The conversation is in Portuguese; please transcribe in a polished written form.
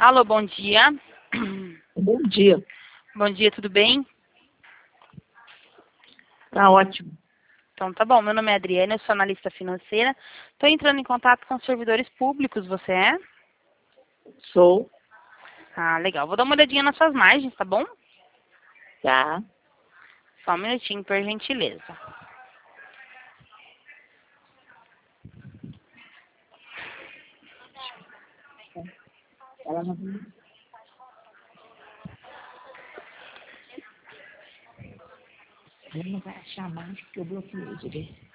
Alô, bom dia. Bom dia. Bom dia, tudo bem? Tá ótimo. Então tá bom, meu nome é Adriana, eu sou analista financeira. Estou entrando em contato com os servidores públicos, você é? Sou. Ah, legal. Vou dar uma olhadinha nas suas margens, tá bom? Tá. Só um minutinho, por gentileza. Ela não vai achar mais porque eu bloqueei, direito.